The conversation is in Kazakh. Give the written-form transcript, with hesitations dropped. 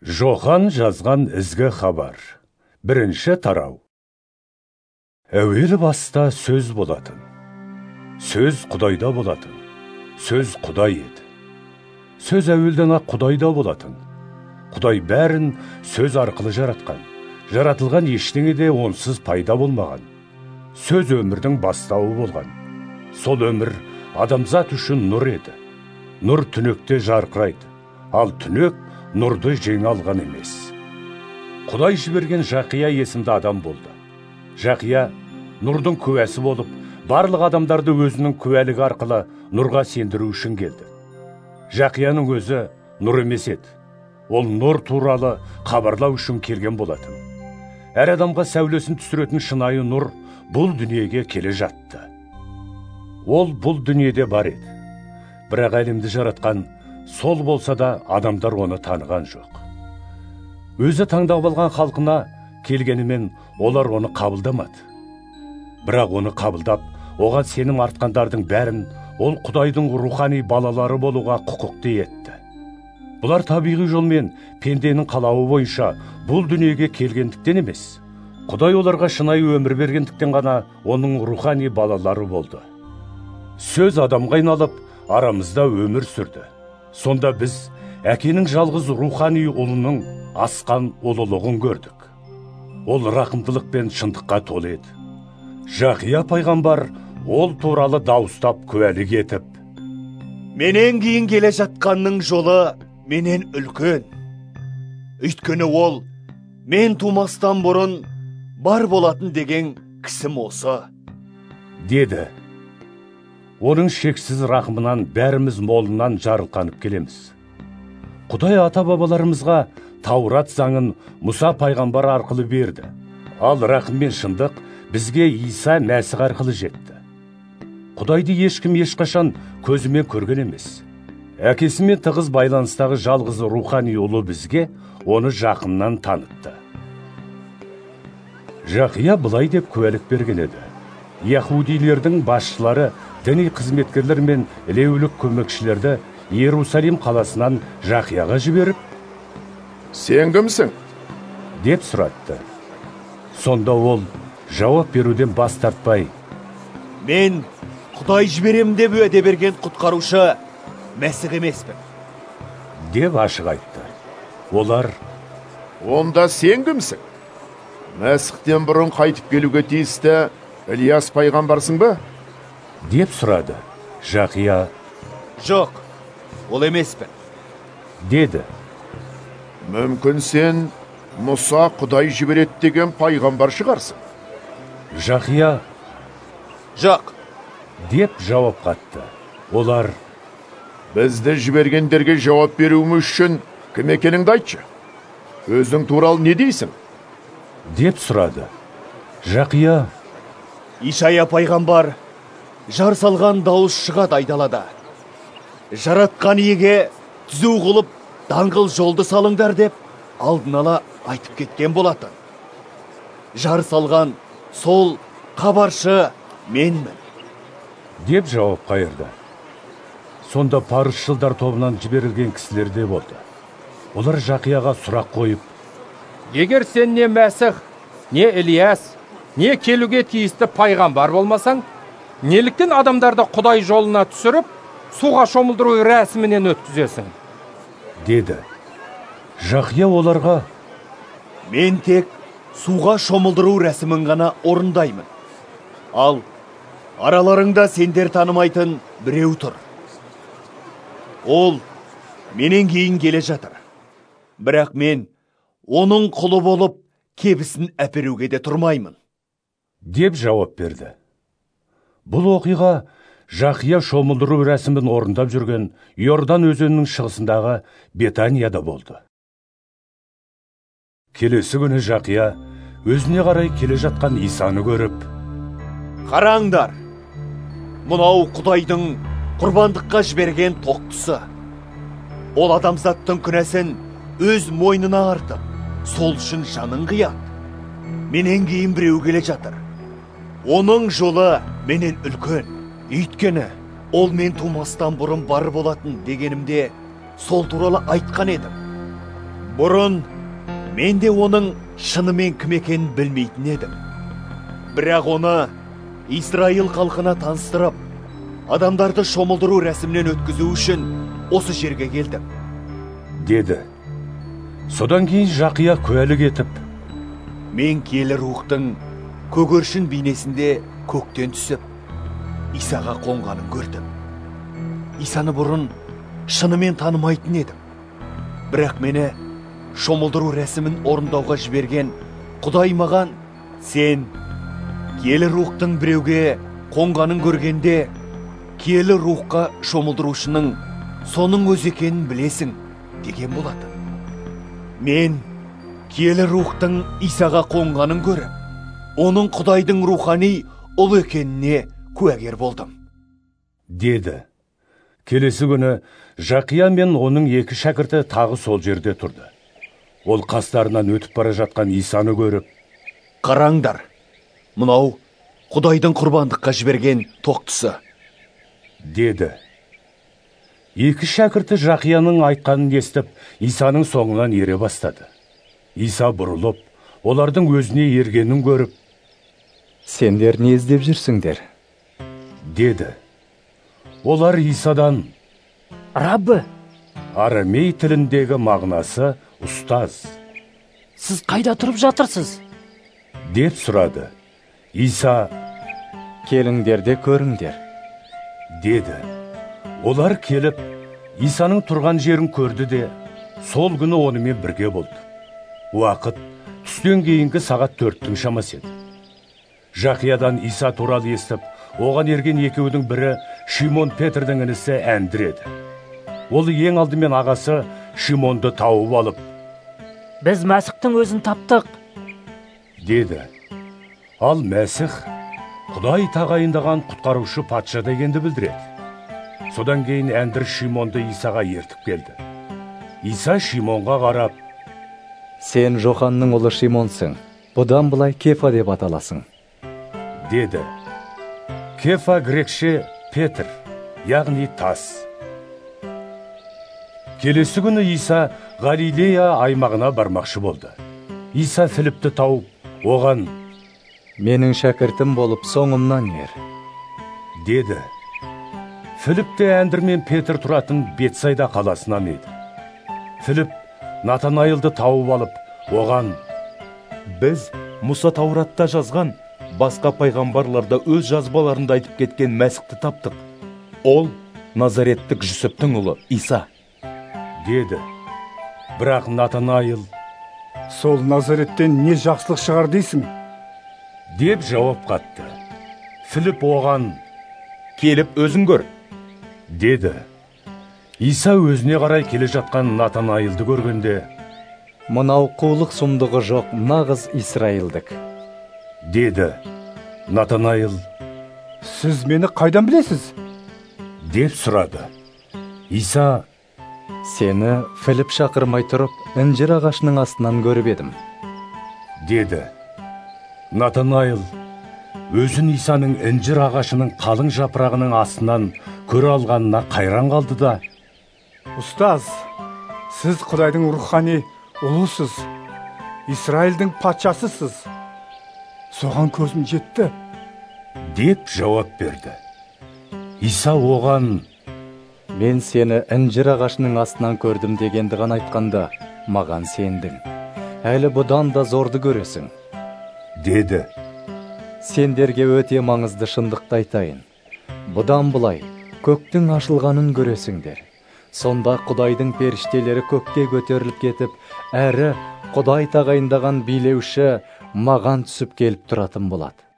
Жохан жазған ізгі хабар. Бірінші тарау. Әуелі баста сөз болатын. Сөз Құдайда болатын. Сөз Құдай еді. Сөз әуелден ақ Құдайда болатын. Құдай бәрін сөз арқылы жаратқан. Жаратылған ештеңе де онсыз пайда болмаған. Сөз өмірдің бастауы болған. Сол өмір адамзат үшін нұр еді. Нұр түнекте жарқырайды. Ал түнек нұрды жеңе алған емес. Құдай жіберген Жақия есімді адам болды. Жақия нұрдың куәсі болып, барлық адамдарды өзінің куәлігі арқылы нұрға сендіру үшін келді. Жақияның өзі нұр емес еді. Ол нұр туралы хабарлау үшін келген болатын. Әр адамға сәулесін түсіретін шынайы нұр бұл дүниеге келе жатты. Ол бұл дүниеде бар еді. Бірақ әлемді жаратқан сол болса да адамдар оны таныған жоқ. Өзі таңдап алған халқына келгенімен олар оны қабылдамады. Бірақ оны қабылдап, оған сенім артқандардың бәрін ол Құдайдың рухани балалары болуға құқықты етті. Бұлар табиғи жолмен пенденің қалауы бойынша бұл дүниеге келгендіктен емес, Құдай оларға шынайы өмір бергендіктен ғана оның рухани балалары болды. Сөз адамға айналып, арамызда өмір сүрді. Сонда біз әкенің жалғыз рухани ұлының асқан ұлылығын көрдік. Ол рақымдылық пен шындыққа толы еді. Жақия пайғамбар ол туралы дауыстап куәлік етіп: менен кейін келе жатқанның жолы менен үлкен. Өйткені ол мен тумастан бұрын бар болатын деген кісім осы, деді. Оның шексіз рақымынан бәріміз молынан жарылқанып келеміз. Құдай ата-бабаларымызға Таурат заңын Мұса пайғамбар арқылы берді. Ал рақым мен шындық бізге Иса Мәсіх арқылы жетті. Құдайды ешкім ешқашан көзімен көрген емес. Әкесімен тығыз байланыстағы жалғыз рухани ұлы бізге оны жақыннан танытты. Жақия былай деп куәлік берген еді: Яһудилердің басшылары діни қызметкерлер мен ілеулік көмекшілерді Иерусалим қаласынан Жақияға жіберіп: сен кімсің? деп сұратты. Сонда ол жауап беруден бас тартпай: мен Құдай жіберем деп уәде берген құтқарушы Мәсіх емеспін, деп ашық айтты. Олар: онда сен кімсің? Мәсіхтен бұрын қайтып келуге тиісті Ілияс пайғамбарсың ба? деп сұрады. Жақия: жоқ, ол емеспін, деді. мүмкін сен Мұса Құдай жібереді деген пайғамбар шығарсың. Жақия: жоқ, деп жауап қатты. Олар: бізді жібергендерге жауап беруіміз үшін кім екеніңді айтшы. Өзің туралы не дейсің? деп сұрады. Жақия: Ишая пайғамбар жар салған дауыс шығады айдалада. Жаратқан иеге түзу қылып даңғыл жолды салыңдар деп алдын ала айтып кеткен болатын. Жар салған сол хабаршы менмін, деп жауап қайырды. Сонда парызшылдар тобынан жіберілген кісілер де болды. Олар Жақияға сұрақ қойып: егер сен не Мәсіх, не Ілияс, не келуге тиісті пайғамбар болмасаң, неліктен адамдарды Құдай жолына түсіріп, суға шомылдыру рәсімінен өткізесің? деді. Жақия оларға: мен тек суға шомылдыру рәсімін ғана орындаймын. Ал араларыңда сендер танымайтын біреу тұр. Ол менен кейін келе жатыр. Бірақ мен оның құлы болып кебісін әперуге де тұрмаймын, деп жауап берді. Бұл оқиға Жақия шомылдыру рәсімін орындап жүрген Иордан өзенінің шығысындағы Бетанияда болды. Келесі күні Жақия өзіне қарай келе жатқан Исаны көріп: қараңдар, мынау Құдайдың құрбандыққа жіберген тоқтысы. Ол адамзаттың күнәсін өз мойнына артып, сол үшін жанын қияды. Менен кейін біреу келе жатыр. Оның жолы менен үлкен. Өйткені ол мен тумастан бұрын бар болатын дегенімде сол туралы айтқан едім. Бұрын мен де оның шынымен кім екенін білмейтін едім. Бірақ оны Израиль халқына таныстырып, адамдарды шомылдыру рәсімінен өткізу үшін осы жерге келдім, деді. Содан кейін Жақия куәлік етіп, мен киелі рухтың көгершін бейнесінде көктен түсіп, Исаға қонғанын көрдім. Исаны бұрын шынымен танымайтын едім. Бірақ мені шомылдыру рәсімін орындауға жіберген Құдай маған, сен киелі рухтың біреуге қонғанын көргенде, киелі рухқа шомылдырушының соның өз екенін білесің, деген болатын. Мен киелі рухтың Исаға қонғанын көріп, оның Құдайдың рухани ұлы екеніне куәгер болдым, деді. Келесі күні Жақия мен оның екі шәкірті тағы сол жерде тұрды. Ол қастарынан өтіп бара жатқан Исаны көріп, қараңдар, мынау Құдайдың құрбандыққа жіберген тоқтысы, деді. Екі шәкірті Жақияның айтқанын естіп, Исаның соңынан ере бастады. Иса бұрылып, олардың өзіне ергенін көріп, сендер не іздеп жүрсіңдер? деді. Олар Исадан, Раббы, арамей тіліндегі мағынасы ұстаз, сіз қайда тұрып жатырсыз? деп сұрады. Иса, Келіңдер де көріңдер. деді. Олар келіп, Исаның тұрған жерін көрді де, сол күні онымен бірге болды. Уақыт түстен кейінгі сағат 4-тің шамасы еді. Жақиядан Иса туралы естіп, оған ерген екеудің бірі Шимон Петрдің інісі Әндір еді. Ол ең алдымен ағасы Шимонды тауып алып, Біз Мәсіхтің өзін таптық, деді. Ал Мәсіх Құдай тағайындаған құтқарушы патша дегенді білдіреді. Содан кейін Әндір Шимонды Исаға ертіп келді. Иса Шимонға қарап, Сен Жоханның ұлы Шимонсың, бұдан былай Кефа деп аталасың, деді. Кефа грекше Петр, яғни тас. Келесі күні Иса Галилея аймағына бармақшы болды. Иса Филипті тауып, оған, менің шәкіртім болып соңымнан ер, деді. Филипте Әндір мен Петр тұратын Бетсайда қаласынан еді. Филип Натанаилды тауып алып, оған, Біз Мұса Тауратта жазған, басқа пайғамбарларда өз жазбаларында айтып кеткен Мәсіхті таптық. Ол Назареттік Жүсіптің ұлы Иса, деді. Бірақ Натанаил, сол Назареттен не жақсылық шығар дейсің? деп жауап қатты. Филип оған, келіп өзің көр, деді. Иса өзіне қарай келе жатқан Натанаилды көргенде, мынау қулық сұмдығы жоқ нағыз Исраилдік, деді. Натанаил, Сіз мені қайдан білесіз? деп сұрады. Иса, сені Филип шақырмай тұрып, інжір ағашының астынан көріп едім, деді. Натанаил өзін Исаның інжір ағашының қалың жапырағының астынан көре алғанына қайран қалды да, Ұстаз, сіз Құдайдың рухани ұлысыз, Израильдің патшасысыз. Соған көзім жетті, деп жауап берді. Иса оған, мен сені інжір ағашының астынан көрдім дегенді ғана айтқанда, маған сендің. Әлі бұдан да зорды көресің, деді. Сендерге өте маңызды шындықты айтайын. Бұдан былай көктің ашылғанын көресіңдер. Сонда Құдайдың періштелері көкке көтеріліп кетіп, әрі Құдай тағайындаған билеуші маған түсіп келіп тұратын болады.